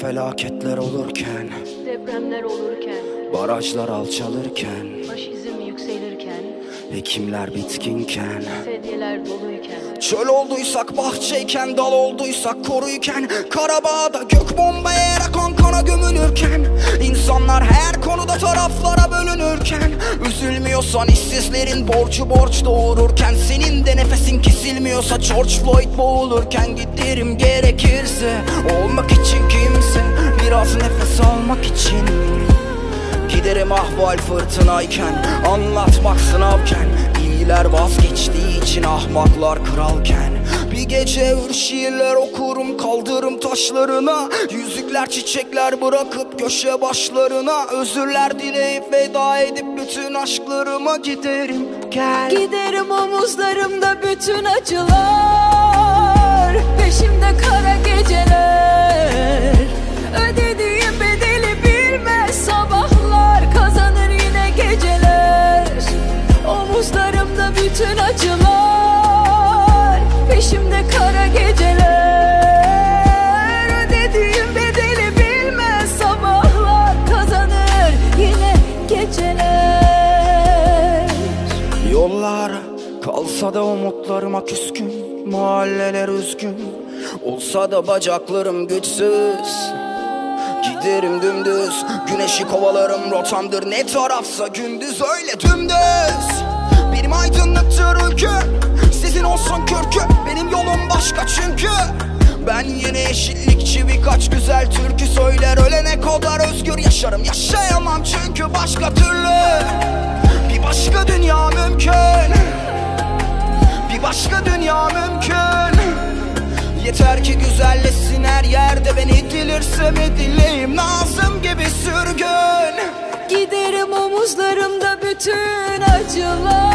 Felaketler olurken, depremler olurken, barajlar alçalırken, faşizm yükselirken, hekimler bitkinken, sedyeler doluyken, çöl olduysak bahçeyken, dal olduysak koruyken, Karabağ'da gök bombaya akan kana gömülürken, insanlar her konuda taraflara bölünürken, üzülmüyorsan işsizlerin borcu borç doğururken, senin de nefesin kesilmiyorsa George Floyd boğulurken, giderim gerekirse olmak için kimse, biraz nefes almak için. Giderim ahval fırtınayken, anlatmak sınavken, iyiler vazgeçtiği için ahmaklar kralken. Bir gece ür şiirler okurum kaldırım taşlarına, yüzükler çiçekler bırakıp köşe başlarına, özürler dileyip veda edip bütün aşklarıma giderim. Gel. Giderim omuzlarımda bütün acılar, peşimde kara geceler, ödediğim bedeli bilmez sabahlar, kazanır yine geceler. Omuzlarımda bütün acılar, peşimde kara geceler, ödediğim bedeli bilmez sabahlar, kazanır yine geceler. Yollar kalsa da umutlarıma küskün, mahalleler üzgün, olsa da bacaklarım güçsüz. Giderim dümdüz, güneşi kovalarım, rotamdır ne tarafsa gündüz, öyle dümdüz. Benim aydınlıktır ülkü, sizin olsun kürkü, benim yolum başka çünkü. Ben yine eşitlikçi, birkaç güzel türkü söyler, ölene kadar özgür yaşarım, yaşayamam çünkü başka türlü. Bir başka dünya mümkün, bir başka dünya mümkün. Yeter ki güzelleşsin her yerde, ben edilirsem edileyim Nazım gibi sürgün. Giderim omuzlarımda bütün acılar,